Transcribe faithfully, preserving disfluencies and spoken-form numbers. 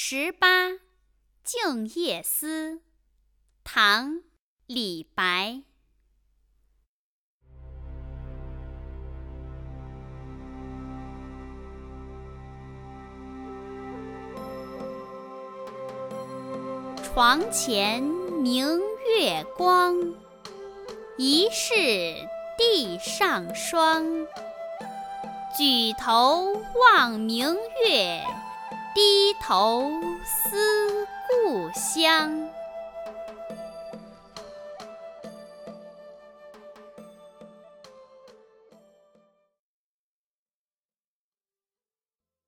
十八，静夜思。唐·李白。床前明月光，疑是地上霜。举头望明月，低头思故乡。